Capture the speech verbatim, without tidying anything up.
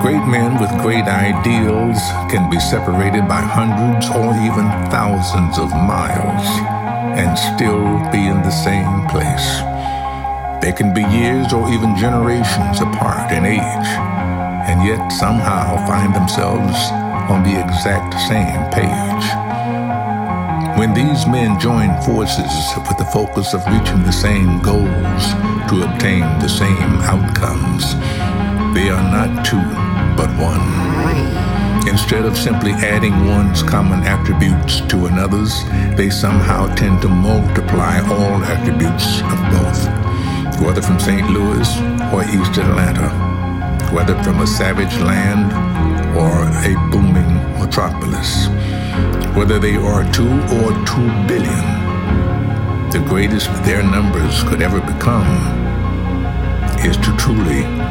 Great men with great ideals can be separated by hundreds or even thousands of miles and still be in the same place. They can be years or even generations apart in age, and yet somehow find themselves on the exact same page. When these men join forces with the focus of reaching the same goals to obtain the same outcomes, they are not two, but one. Instead of simply adding one's common attributes to another's, they somehow tend to multiply all attributes of both. Whether from Saint Louis or East Atlanta, whether from a savage land or a booming metropolis, whether they are two or two billion, the greatest their numbers could ever become is to truly